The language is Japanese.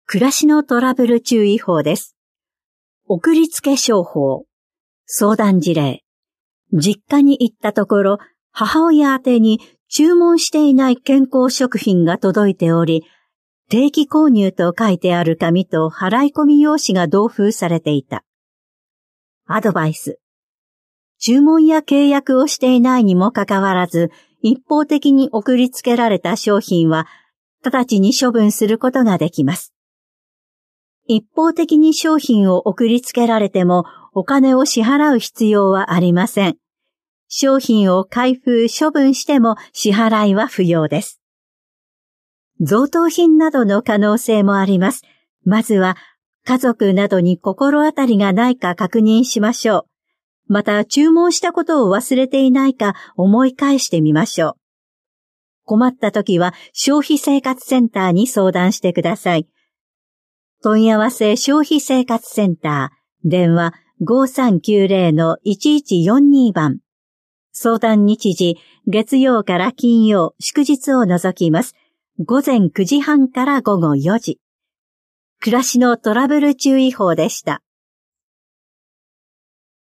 暮らしのトラブル注意報です。送りつけ商法、相談事例。実家に行ったところ、母親宛てに注文していない健康食品が届いており、定期購入と書いてある紙と払い込み用紙が同封されていた。アドバイス。注文や契約をしていないにもかかわらず、一方的に送りつけられた商品は、直ちに処分することができます。一方的に商品を送りつけられても、お金を支払う必要はありません。商品を開封・処分しても支払いは不要です。贈答品などの可能性もあります。まずは、家族などに心当たりがないか確認しましょう。また、注文したことを忘れていないか思い返してみましょう。困った時は、消費生活センターに相談してください。問い合わせ消費生活センター、電話 5390-1142 番。相談日時、月曜から金曜、祝日を除きます。午前9時半から午後4時。暮らしのトラブル注意報でした。